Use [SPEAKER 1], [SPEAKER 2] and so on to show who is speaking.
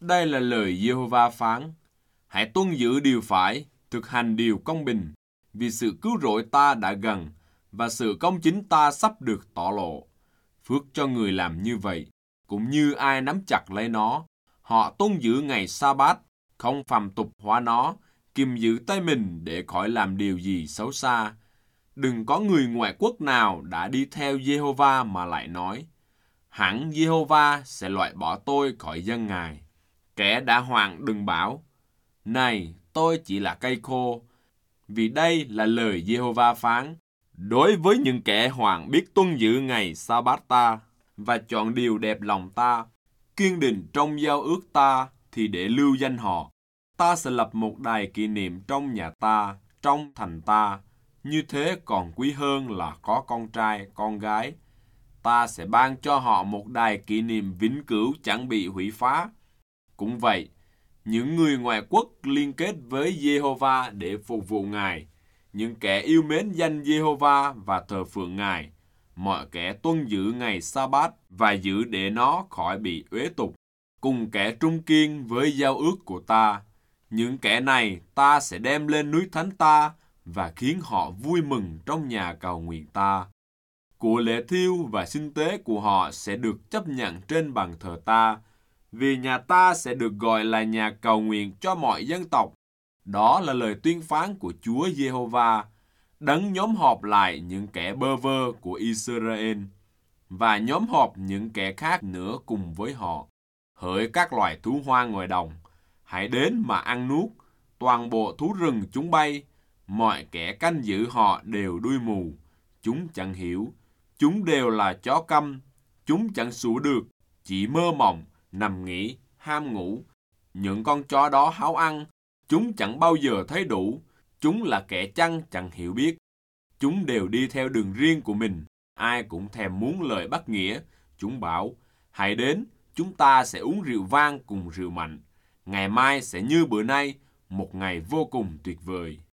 [SPEAKER 1] Đây là lời Giê-hô-va phán. Hãy tuân giữ điều phải, thực hành điều công bình, vì sự cứu rỗi ta đã gần, và sự công chính ta sắp được tỏ lộ. Phước cho người làm như vậy, cũng như ai nắm chặt lấy nó. Họ tuân giữ ngày sa-bát, không phàm tục hóa nó, kiềm giữ tay mình để khỏi làm điều gì xấu xa. Đừng có người ngoại quốc nào đã đi theo Giê-hô-va mà lại nói, hẳn Giê-hô-va sẽ loại bỏ tôi khỏi dân Ngài. Kẻ đã hoạn đừng bảo, này, tôi chỉ là cây khô, vì đây là lời Giê-hô-va phán. Đối với những kẻ hoạn biết tuân giữ ngày sa-bát ta, và chọn điều đẹp lòng ta, kiên định trong giao ước ta, thì để lưu danh họ. Ta sẽ lập một đài kỷ niệm trong nhà ta, trong thành ta, như thế còn quý hơn là có con trai, con gái. Ta sẽ ban cho họ một đài kỷ niệm vĩnh cửu chẳng bị hủy phá. Cũng vậy, những người ngoại quốc liên kết với Giê-hô-va để phục vụ Ngài, những kẻ yêu mến danh Giê-hô-va và thờ phượng Ngài, mọi kẻ tuân giữ ngày sa-bát và giữ để nó khỏi bị uế tục, cùng kẻ trung kiên với giao ước của ta. Những kẻ này ta sẽ đem lên núi thánh ta và khiến họ vui mừng trong nhà cầu nguyện ta. Của lễ thiêu và sinh tế của họ sẽ được chấp nhận trên bàn thờ ta, vì nhà ta sẽ được gọi là nhà cầu nguyện cho mọi dân tộc. Đó là lời tuyên phán của Chúa Giê-hô-va, đấng nhóm họp lại những kẻ bơ vơ của Israel, và nhóm họp những kẻ khác nữa cùng với họ. Hỡi các loài thú hoang ngoài đồng, hãy đến mà ăn nuốt, toàn bộ thú rừng chúng bay, mọi kẻ canh giữ họ đều đuôi mù, chúng chẳng hiểu, chúng đều là chó câm, chúng chẳng sủa được, chỉ mơ mộng, nằm nghỉ, ham ngủ. Những con chó đó háo ăn, chúng chẳng bao giờ thấy đủ, chúng là kẻ chăn chẳng hiểu biết. Chúng đều đi theo đường riêng của mình, ai cũng thèm muốn lời bắt nghĩa. Chúng bảo, hãy đến, chúng ta sẽ uống rượu vang cùng rượu mạnh. Ngày mai sẽ như bữa nay, một ngày vô cùng tuyệt vời.